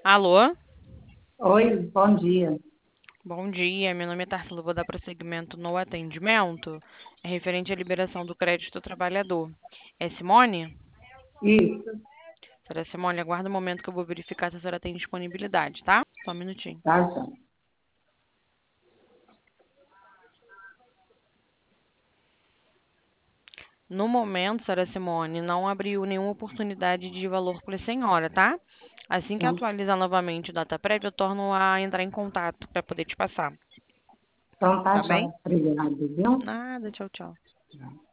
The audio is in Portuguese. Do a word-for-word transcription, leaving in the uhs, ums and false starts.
Alô? Oi, bom dia. Bom dia, meu nome é Tarsila, vou dar prosseguimento no atendimento. É referente à liberação do crédito do trabalhador. É Simone? Isso, Senhora Simone, aguarda um momento que eu vou verificar se a senhora tem disponibilidade, tá? Só um minutinho. tá, João. No momento, senhora Simone, não abriu nenhuma oportunidade de valor para a senhora, tá? Assim que Então, atualizar novamente o data prévia, eu torno a entrar em contato para poder te passar, então tá, tá bem? João. Obrigado, viu? Nada, tchau, tchau.